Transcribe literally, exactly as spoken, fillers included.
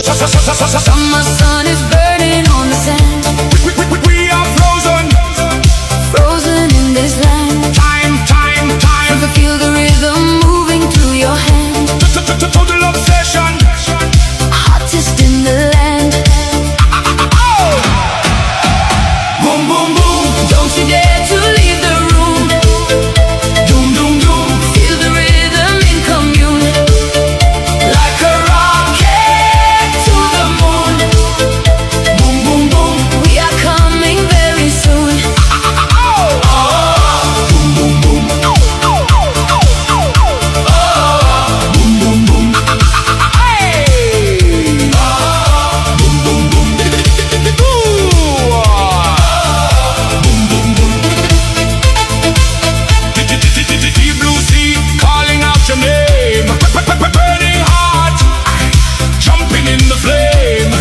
Summer sun is burning on the sand. We, we, we, we are frozen, frozen in this land. Time, time, time. You can feel the rhythm moving through your hand. Total obsession, hottest in the land. Boom, boom, boom. Don't you dare to leave the room. Doom, doom, doom. Feel the rhythm in commune. Like a rocket to the moon. Boom, boom, boom. We are coming very soon. Boom, boom, boom. Boom, boom, boom. Hey. Boom, boom, boom. Ooh. Boom, boom, boom. Deep blue sea calling out your name. Burning heart, jumping in the flame.